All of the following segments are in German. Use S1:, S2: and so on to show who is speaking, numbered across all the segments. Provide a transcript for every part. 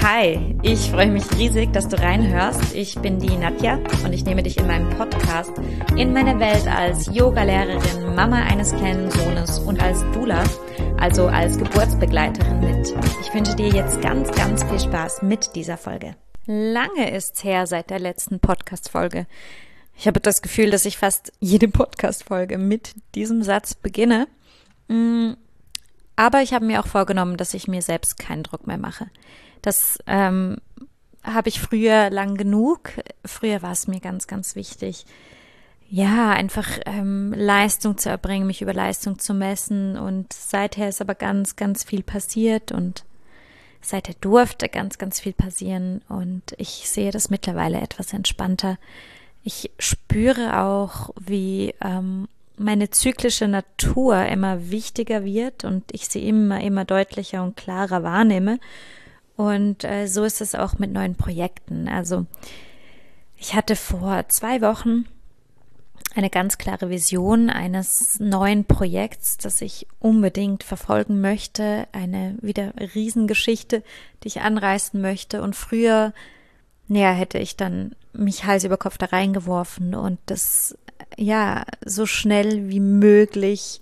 S1: Hi, ich freue mich riesig, dass du reinhörst. Ich bin die Nadja und ich nehme dich in meinem Podcast in meine Welt als Yoga-Lehrerin, Mama eines kleinen Sohnes und als Doula, also als Geburtsbegleiterin mit. Ich wünsche dir jetzt ganz, ganz viel Spaß mit dieser Folge. Lange ist's her seit der letzten Podcast-Folge. Ich habe das Gefühl, dass ich fast jede Podcast-Folge mit diesem Satz beginne. Aber ich habe mir auch vorgenommen, dass ich mir selbst keinen Druck mehr mache. Das habe ich früher lang genug. Früher war es mir ganz, ganz wichtig, ja, einfach Leistung zu erbringen, mich über Leistung zu messen. Und seither ist aber ganz, ganz viel passiert und seither durfte ganz, ganz viel passieren. Und ich sehe das mittlerweile etwas entspannter. Ich spüre auch, wie meine zyklische Natur immer wichtiger wird und ich sie immer deutlicher und klarer wahrnehme. Und so ist es auch mit neuen Projekten. Also ich hatte vor 2 Wochen eine ganz klare Vision eines neuen Projekts, das ich unbedingt verfolgen möchte. Eine wieder Riesengeschichte, die ich anreißen möchte. Und früher, hätte ich dann mich Hals über Kopf da reingeworfen und das so schnell wie möglich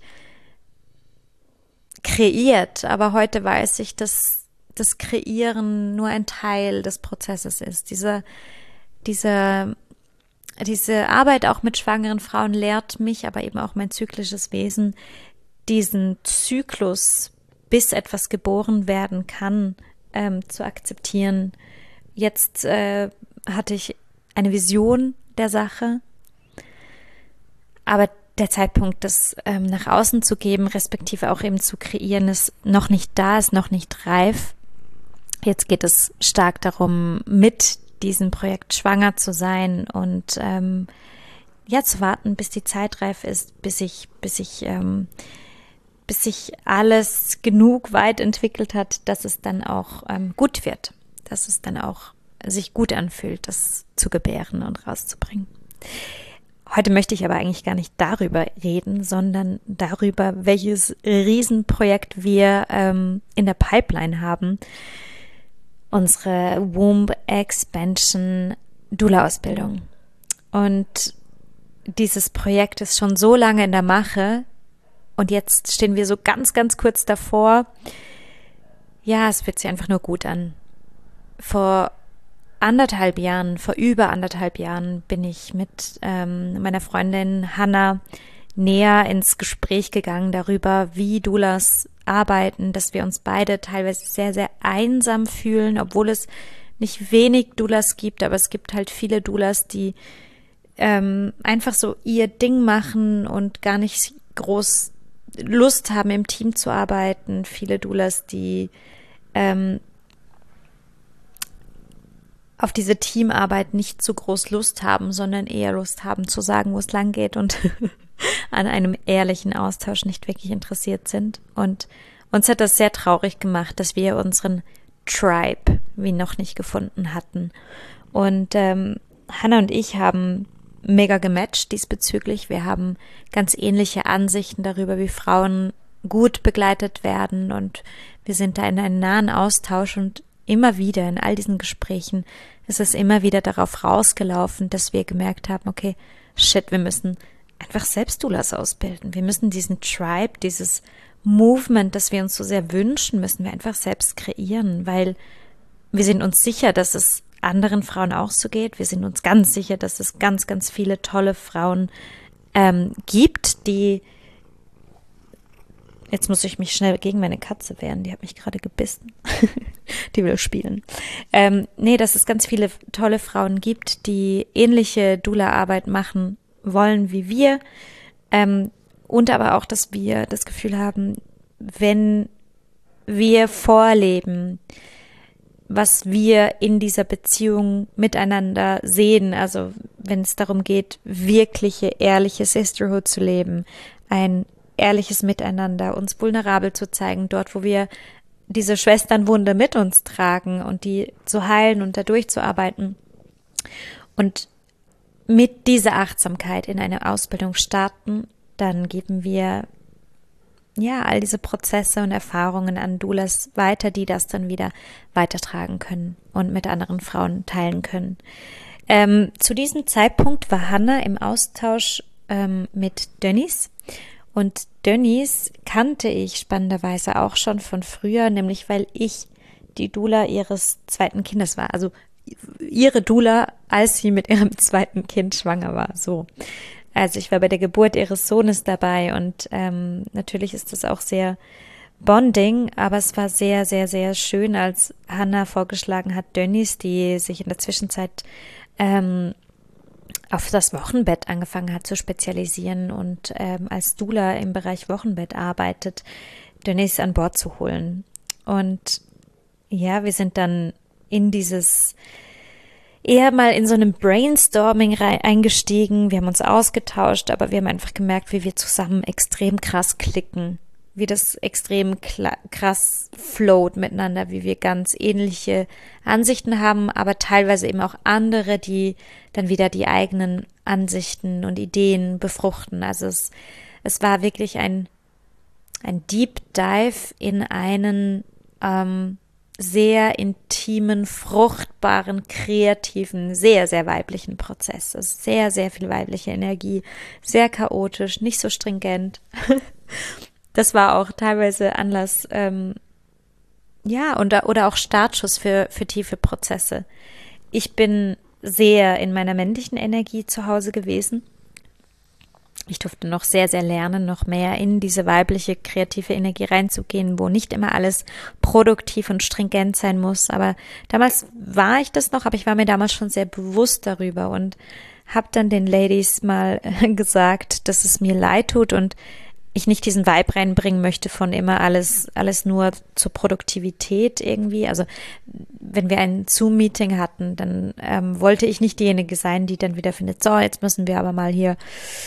S1: kreiert. Aber heute weiß ich, dass das Kreieren nur ein Teil des Prozesses ist. Diese Arbeit auch mit schwangeren Frauen lehrt mich, aber eben auch mein zyklisches Wesen, diesen Zyklus, bis etwas geboren werden kann, zu akzeptieren. Jetzt hatte ich eine Vision der Sache, aber der Zeitpunkt, das nach außen zu geben, respektive auch eben zu kreieren, ist noch nicht da, ist noch nicht reif. Jetzt geht es stark darum, mit diesem Projekt schwanger zu sein und zu warten, bis die Zeit reif ist, bis sich alles genug weit entwickelt hat, dass es dann auch gut wird, dass es dann auch sich gut anfühlt, das zu gebären und rauszubringen. Heute möchte ich aber eigentlich gar nicht darüber reden, sondern darüber, welches Riesenprojekt wir in der Pipeline haben. Unsere Womb Expansion Doula-Ausbildung. Und dieses Projekt ist schon so lange in der Mache und jetzt stehen wir so ganz, ganz kurz davor. Ja, es fühlt sich einfach nur gut an. Vor über 1,5 Jahren bin ich mit meiner Freundin Hannah näher ins Gespräch gegangen darüber, wie Doulas arbeiten, dass wir uns beide teilweise sehr, sehr einsam fühlen, obwohl es nicht wenig Doulas gibt, aber es gibt halt viele Doulas, die einfach so ihr Ding machen und gar nicht groß Lust haben, im Team zu arbeiten. Viele Doulas, die auf diese Teamarbeit nicht so groß Lust haben, sondern eher Lust haben zu sagen, wo es lang geht und an einem ehrlichen Austausch nicht wirklich interessiert sind. Und uns hat das sehr traurig gemacht, dass wir unseren Tribe wie noch nicht gefunden hatten. Und Hannah und ich haben mega gematcht diesbezüglich. Wir haben ganz ähnliche Ansichten darüber, wie Frauen gut begleitet werden und wir sind da in einem nahen Austausch und immer wieder in all diesen Gesprächen ist es immer wieder darauf rausgelaufen, dass wir gemerkt haben, okay, shit, wir müssen einfach selbst Doulas ausbilden. Wir müssen diesen Tribe, dieses Movement, das wir uns so sehr wünschen, müssen wir einfach selbst kreieren, weil wir sind uns sicher, dass es anderen Frauen auch so geht. Wir sind uns ganz sicher, dass es ganz, ganz viele tolle Frauen gibt, die. Jetzt muss ich mich schnell gegen meine Katze wehren, die hat mich gerade gebissen. Die will spielen. Dass es ganz viele tolle Frauen gibt, die ähnliche Doula-Arbeit machen wollen wie wir. Und aber auch, dass wir das Gefühl haben, wenn wir vorleben, was wir in dieser Beziehung miteinander sehen, also wenn es darum geht, wirkliche, ehrliche Sisterhood zu leben, ein ehrliches Miteinander, uns vulnerabel zu zeigen, dort, wo wir diese Schwesternwunde mit uns tragen und die zu heilen und da durchzuarbeiten und mit dieser Achtsamkeit in eine Ausbildung starten, dann geben wir ja, all diese Prozesse und Erfahrungen an Doulas weiter, die das dann wieder weitertragen können und mit anderen Frauen teilen können. Zu diesem Zeitpunkt war Hannah im Austausch mit Dennis. Und Dennis kannte ich spannenderweise auch schon von früher, nämlich weil ich die Doula ihres zweiten Kindes war. Also ihre Doula, als sie mit ihrem zweiten Kind schwanger war. So. Also ich war bei der Geburt ihres Sohnes dabei und natürlich ist das auch sehr bonding, aber es war sehr, sehr, sehr schön, als Hannah vorgeschlagen hat, Dennis, die sich in der Zwischenzeit auf das Wochenbett angefangen hat zu spezialisieren und als Doula im Bereich Wochenbett arbeitet, Dennis an Bord zu holen. Und ja, wir sind dann in dieses eher mal in so einem Brainstorming eingestiegen. Wir haben uns ausgetauscht, aber wir haben einfach gemerkt, wie wir zusammen extrem krass klicken, wie das extrem krass float miteinander, wie wir ganz ähnliche Ansichten haben, aber teilweise eben auch andere, die dann wieder die eigenen Ansichten und Ideen befruchten. Also es war wirklich ein Deep Dive in einen sehr intimen, fruchtbaren, kreativen, sehr, sehr weiblichen Prozess. Also sehr, sehr viel weibliche Energie, sehr chaotisch, nicht so stringent. Das war auch teilweise Anlass, oder auch Startschuss für tiefe Prozesse. Ich bin sehr in meiner männlichen Energie zu Hause gewesen. Ich durfte noch sehr, sehr lernen, noch mehr in diese weibliche, kreative Energie reinzugehen, wo nicht immer alles produktiv und stringent sein muss. Aber damals war ich das noch, aber ich war mir damals schon sehr bewusst darüber und habe dann den Ladies mal gesagt, dass es mir leid tut und ich nicht diesen Vibe reinbringen möchte von immer alles nur zur Produktivität irgendwie. Also wenn wir ein Zoom-Meeting hatten, dann wollte ich nicht diejenige sein, die dann wieder findet, so, jetzt müssen wir aber mal hier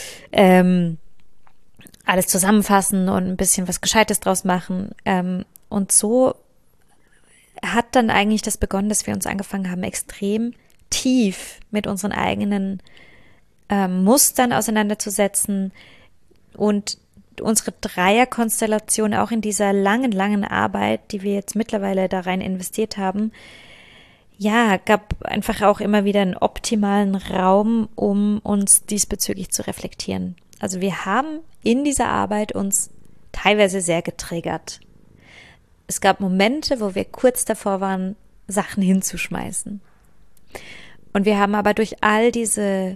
S1: alles zusammenfassen und ein bisschen was Gescheites draus machen. Und so hat dann eigentlich das begonnen, dass wir uns angefangen haben, extrem tief mit unseren eigenen Mustern auseinanderzusetzen und unsere Dreierkonstellation auch in dieser langen, langen Arbeit, die wir jetzt mittlerweile da rein investiert haben, ja, gab einfach auch immer wieder einen optimalen Raum, um uns diesbezüglich zu reflektieren. Also wir haben in dieser Arbeit uns teilweise sehr getriggert. Es gab Momente, wo wir kurz davor waren, Sachen hinzuschmeißen. Und wir haben aber durch all diese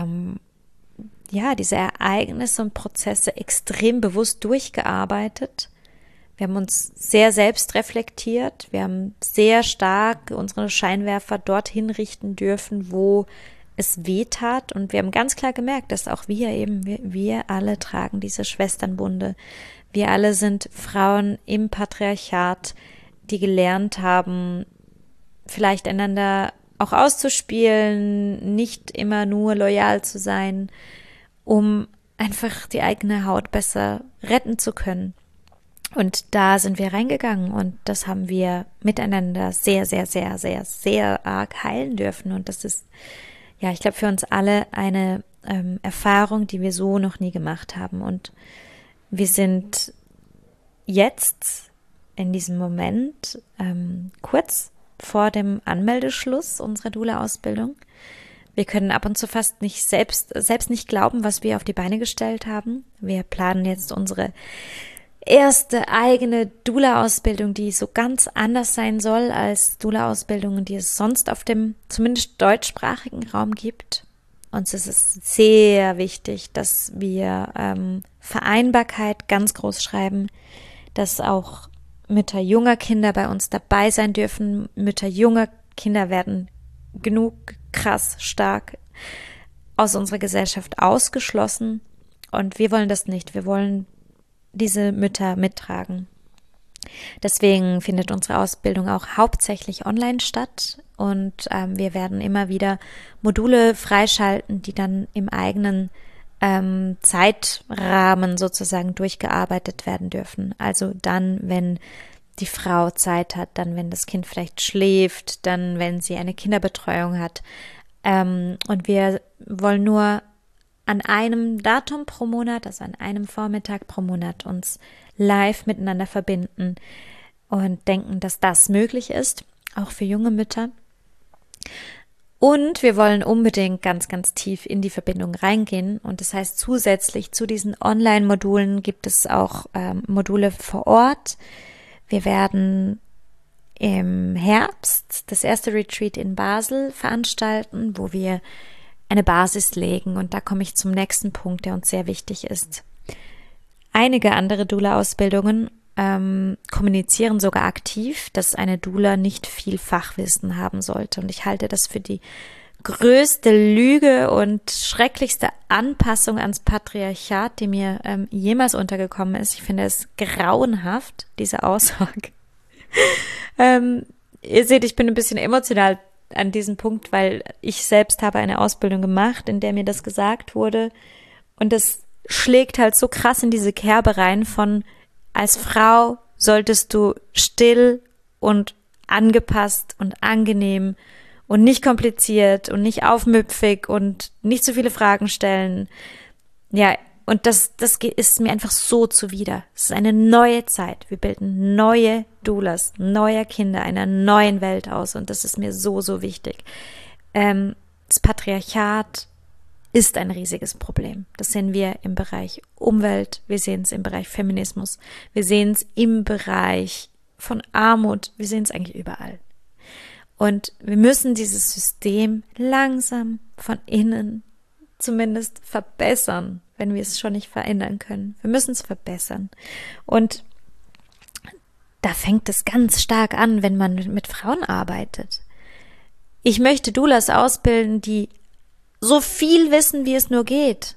S1: diese Ereignisse und Prozesse extrem bewusst durchgearbeitet. Wir haben uns sehr selbst reflektiert. Wir haben sehr stark unsere Scheinwerfer dorthin richten dürfen, wo es weh tat. Und wir haben ganz klar gemerkt, dass auch wir alle tragen diese Schwesternbunde. Wir alle sind Frauen im Patriarchat, die gelernt haben, vielleicht einander auch auszuspielen, nicht immer nur loyal zu sein, um einfach die eigene Haut besser retten zu können. Und da sind wir reingegangen und das haben wir miteinander sehr, sehr, sehr, sehr, sehr arg heilen dürfen. Und das ist, ja, ich glaube, für uns alle eine Erfahrung, die wir so noch nie gemacht haben. Und wir sind jetzt in diesem Moment kurz vor dem Anmeldeschluss unserer Doula-Ausbildung. Wir können ab und zu fast nicht selbst nicht glauben, was wir auf die Beine gestellt haben. Wir planen jetzt unsere erste eigene Doula-Ausbildung, die so ganz anders sein soll als Doula-Ausbildungen, die es sonst auf dem zumindest deutschsprachigen Raum gibt. Uns ist es sehr wichtig, dass wir Vereinbarkeit ganz groß schreiben, dass auch Mütter junger Kinder bei uns dabei sein dürfen. Mütter junger Kinder werden genug krass stark aus unserer Gesellschaft ausgeschlossen und wir wollen das nicht. Wir wollen diese Mütter mittragen. Deswegen findet unsere Ausbildung auch hauptsächlich online statt und wir werden immer wieder Module freischalten, die dann im eigenen Zeitrahmen sozusagen durchgearbeitet werden dürfen. Also dann, wenn die Frau Zeit hat, dann, wenn das Kind vielleicht schläft, dann, wenn sie eine Kinderbetreuung hat. Und wir wollen nur an einem Datum pro Monat, also an einem Vormittag pro Monat uns live miteinander verbinden und denken, dass das möglich ist, auch für junge Mütter. Und wir wollen unbedingt ganz, ganz tief in die Verbindung reingehen. Und das heißt, zusätzlich zu diesen Online-Modulen gibt es auch Module vor Ort. Wir werden im Herbst das erste Retreat in Basel veranstalten, wo wir eine Basis legen. Und da komme ich zum nächsten Punkt, der uns sehr wichtig ist. Einige andere Doula-Ausbildungen kommunizieren sogar aktiv, dass eine Doula nicht viel Fachwissen haben sollte. Und ich halte das für die größte Lüge und schrecklichste Anpassung ans Patriarchat, die mir jemals untergekommen ist. Ich finde es grauenhaft, diese Aussage. Ihr seht, ich bin ein bisschen emotional an diesem Punkt, weil ich selbst habe eine Ausbildung gemacht, in der mir das gesagt wurde. Und das schlägt halt so krass in diese Kerbe rein von: Als Frau solltest du still und angepasst und angenehm und nicht kompliziert und nicht aufmüpfig und nicht so viele Fragen stellen. Ja, und das ist mir einfach so zuwider. Es ist eine neue Zeit. Wir bilden neue Doulas, neuer Kinder einer neuen Welt aus, und das ist mir so, so wichtig. Das Patriarchat ist ein riesiges Problem. Das sehen wir im Bereich Umwelt, wir sehen es im Bereich Feminismus, wir sehen es im Bereich von Armut, wir sehen es eigentlich überall. Und wir müssen dieses System langsam von innen zumindest verbessern, wenn wir es schon nicht verändern können. Wir müssen es verbessern. Und da fängt es ganz stark an, wenn man mit Frauen arbeitet. Ich möchte Doulas ausbilden, die so viel wissen, wie es nur geht.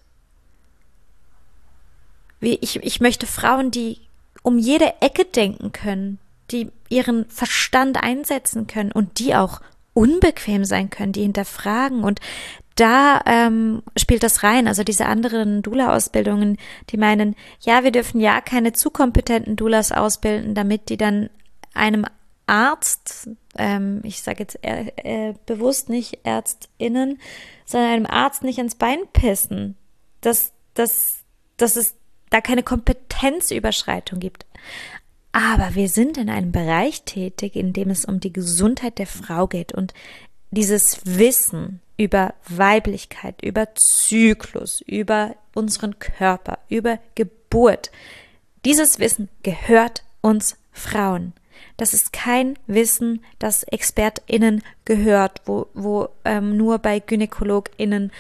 S1: Ich möchte Frauen, die um jede Ecke denken können, die ihren Verstand einsetzen können und die auch unbequem sein können, die hinterfragen. Und da spielt das rein. Also diese anderen Doula-Ausbildungen, die meinen, ja, wir dürfen ja keine zu kompetenten Doulas ausbilden, damit die dann einem Arzt, ich sage jetzt bewusst nicht ÄrztInnen, sondern einem Arzt nicht ans Bein pissen, dass es da keine Kompetenzüberschreitung gibt. Aber wir sind in einem Bereich tätig, in dem es um die Gesundheit der Frau geht, und dieses Wissen über Weiblichkeit, über Zyklus, über unseren Körper, über Geburt, dieses Wissen gehört uns Frauen. Das ist kein Wissen, das ExpertInnen gehört, wo nur bei GynäkologInnen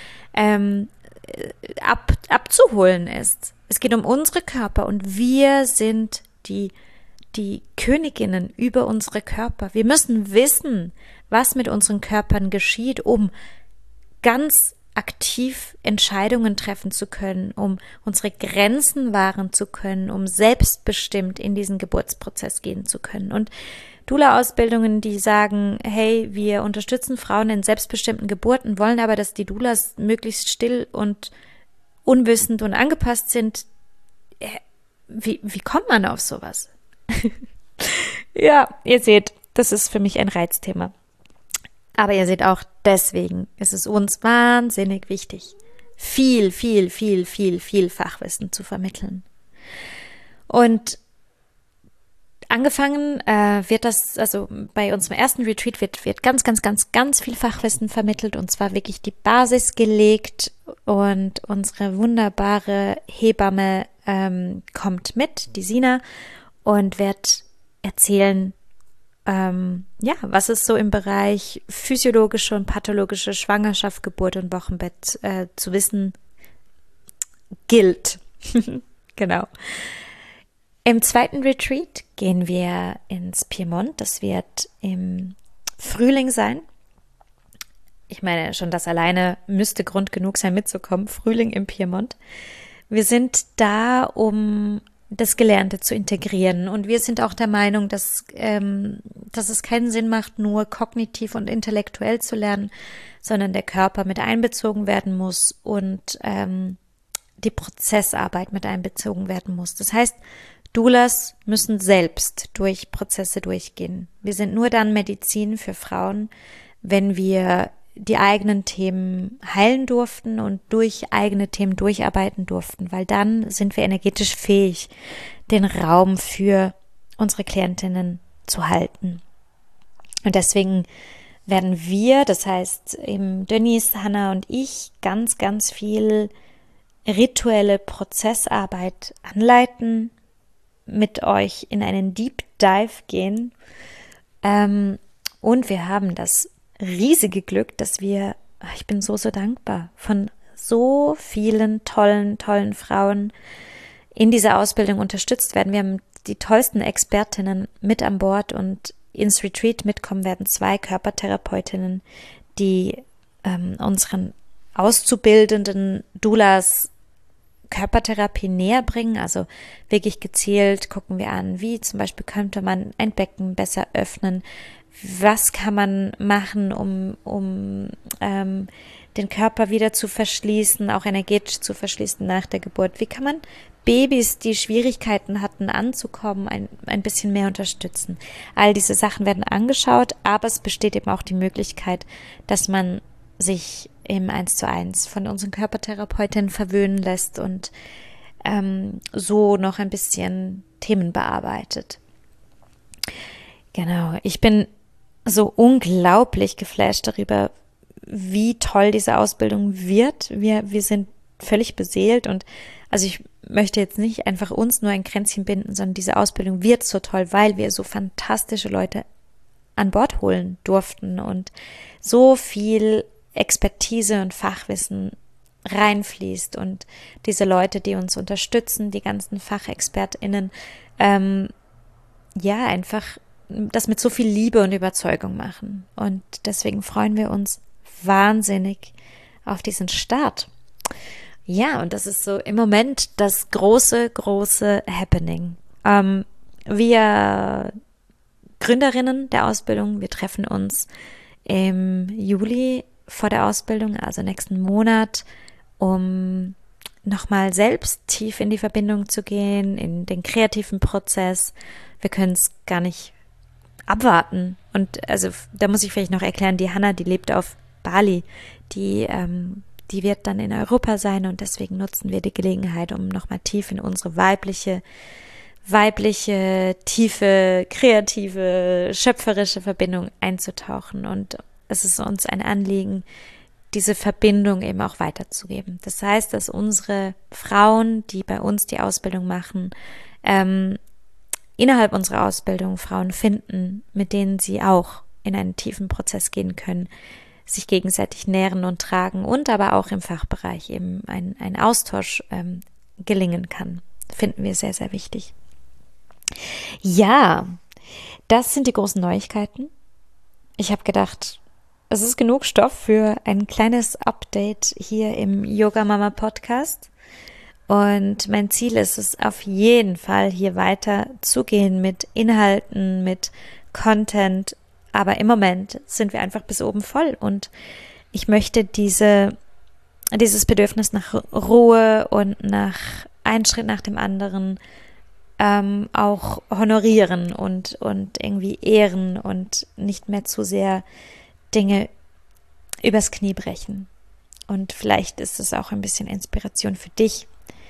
S1: abzuholen ist. Es geht um unsere Körper, und wir sind die Königinnen über unsere Körper. Wir müssen wissen, was mit unseren Körpern geschieht, um ganz aktiv Entscheidungen treffen zu können, um unsere Grenzen wahren zu können, um selbstbestimmt in diesen Geburtsprozess gehen zu können. Und Doula-Ausbildungen, die sagen, hey, wir unterstützen Frauen in selbstbestimmten Geburten, wollen aber, dass die Doulas möglichst still und unwissend und angepasst sind. Wie kommt man auf sowas? Ja, ihr seht, das ist für mich ein Reizthema. Aber ihr seht auch, deswegen ist es uns wahnsinnig wichtig, viel Fachwissen zu vermitteln. Und angefangen wird das, also bei unserem ersten Retreat wird ganz viel Fachwissen vermittelt, und zwar wirklich die Basis gelegt, und unsere wunderbare Hebamme kommt mit, die Sina, und wird erzählen, was es so im Bereich physiologische und pathologische Schwangerschaft, Geburt und Wochenbett zu wissen gilt. Genau. Im zweiten Retreat gehen wir ins Piemont. Das wird im Frühling sein. Ich meine, schon das alleine müsste Grund genug sein, mitzukommen. Frühling im Piemont. Wir sind da, um das Gelernte zu integrieren. Und wir sind auch der Meinung, dass es keinen Sinn macht, nur kognitiv und intellektuell zu lernen, sondern der Körper mit einbezogen werden muss und die Prozessarbeit mit einbezogen werden muss. Das heißt, Doulas müssen selbst durch Prozesse durchgehen. Wir sind nur dann Medizin für Frauen, wenn wir die eigenen Themen heilen durften und durch eigene Themen durcharbeiten durften, weil dann sind wir energetisch fähig. den Raum für unsere Klientinnen zu halten. Und deswegen werden wir, das heißt eben Denise, Hannah und ich, ganz, ganz viel rituelle Prozessarbeit anleiten, mit euch in einen Deep Dive gehen. Und wir haben das riesige Glück, dass ich bin so, so dankbar, von so vielen tollen Frauen in dieser Ausbildung unterstützt werden. Wir haben die tollsten Expertinnen mit an Bord und ins Retreat mitkommen werden 2 Körpertherapeutinnen, die unseren auszubildenden Doulas Körpertherapie näher bringen, also wirklich gezielt gucken wir an, wie zum Beispiel könnte man ein Becken besser öffnen, was kann man machen, um den Körper wieder zu verschließen, auch energetisch zu verschließen nach der Geburt, wie kann man Babys, die Schwierigkeiten hatten anzukommen, ein bisschen mehr unterstützen. All diese Sachen werden angeschaut, aber es besteht eben auch die Möglichkeit, dass man sich im 1:1 von unseren Körpertherapeutinnen verwöhnen lässt und so noch ein bisschen Themen bearbeitet. Genau, ich bin so unglaublich geflasht darüber, wie toll diese Ausbildung wird. Wir sind völlig beseelt und also ich möchte jetzt nicht einfach uns nur ein Kränzchen binden, sondern diese Ausbildung wird so toll, weil wir so fantastische Leute an Bord holen durften und so viel Expertise und Fachwissen reinfließt und diese Leute, die uns unterstützen, die ganzen FachexpertInnen, einfach das mit so viel Liebe und Überzeugung machen. Und deswegen freuen wir uns wahnsinnig auf diesen Start. Ja, und das ist so im Moment das große Happening. Wir Gründerinnen der Ausbildung, wir treffen uns im Juli vor der Ausbildung, also nächsten Monat, um nochmal selbst tief in die Verbindung zu gehen, in den kreativen Prozess. Wir können es gar nicht abwarten. Und also da muss ich vielleicht noch erklären, die Hannah, die lebt auf Bali, die wird dann in Europa sein und deswegen nutzen wir die Gelegenheit, um nochmal tief in unsere weibliche, tiefe, kreative, schöpferische Verbindung einzutauchen. Und es ist uns ein Anliegen, diese Verbindung eben auch weiterzugeben. Das heißt, dass unsere Frauen, die bei uns die Ausbildung machen, innerhalb unserer Ausbildung Frauen finden, mit denen sie auch in einen tiefen Prozess gehen können, sich gegenseitig nähren und tragen und aber auch im Fachbereich eben ein Austausch gelingen kann. Finden wir sehr, sehr wichtig. Ja, das sind die großen Neuigkeiten. Ich habe gedacht, es ist genug Stoff für ein kleines Update hier im Yoga Mama Podcast. Und mein Ziel ist es auf jeden Fall, hier weiter zu gehen mit Inhalten, mit Content. Aber im Moment sind wir einfach bis oben voll. Und ich möchte dieses Bedürfnis nach Ruhe und nach einen Schritt nach dem anderen auch honorieren und irgendwie ehren und nicht mehr zu sehr Dinge übers Knie brechen. Und vielleicht ist es auch ein bisschen Inspiration für dich.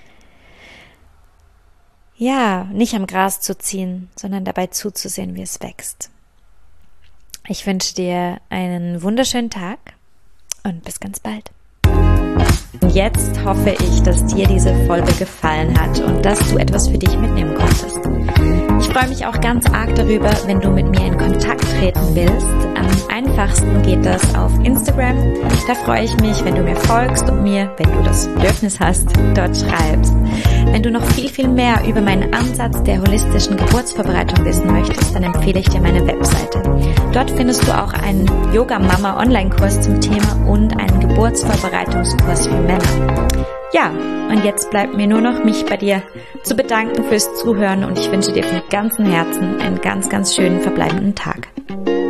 S1: Ja, nicht am Gras zu ziehen, sondern dabei zuzusehen, wie es wächst. Ich wünsche dir einen wunderschönen Tag und bis ganz bald. Jetzt hoffe ich, dass dir diese Folge gefallen hat und dass du etwas für dich mitnehmen konntest. Ich freue mich auch ganz arg darüber, wenn du mit mir in Kontakt treten willst. Am einfachsten geht das auf Instagram. Da freue ich mich, wenn du mir folgst und mir, wenn du das Bedürfnis hast, dort schreibst. Wenn du noch viel, viel mehr über meinen Ansatz der holistischen Geburtsvorbereitung wissen möchtest, dann empfehle ich dir meine Webseite. Dort findest du auch einen Yoga-Mama-Online-Kurs zum Thema und einen Geburtsvorbereitungskurs für Männer. Ja, und jetzt bleibt mir nur noch, mich bei dir zu bedanken fürs Zuhören und ich wünsche dir von ganzem Herzen einen ganz, ganz schönen verbleibenden Tag.